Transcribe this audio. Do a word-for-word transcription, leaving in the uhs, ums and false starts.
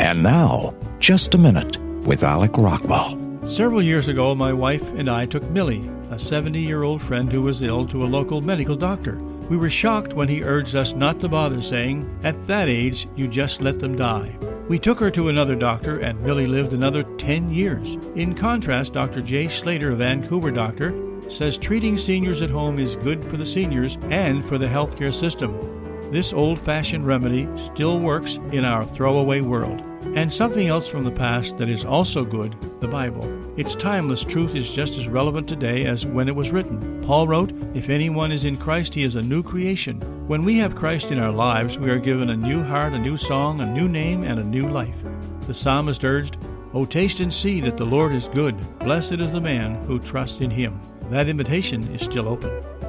And now, Just a Minute with Alec Rockwell. Several years ago, my wife and I took Millie, a seventy-year-old friend who was ill, to a local medical doctor. We were shocked when he urged us not to bother, saying, "At that age, you just let them die." We took her to another doctor, and Millie lived another ten years. In contrast, Doctor Jay Slater, a Vancouver doctor, says treating seniors at home is good for the seniors and for the healthcare system. This old-fashioned remedy still works in our throwaway world. And something else from the past that is also good, the Bible. Its timeless truth is just as relevant today as when it was written. Paul wrote, "If anyone is in Christ, he is a new creation." When we have Christ in our lives, we are given a new heart, a new song, a new name, and a new life. The psalmist urged, "O taste and see that the Lord is good. Blessed is the man who trusts in him." That invitation is still open.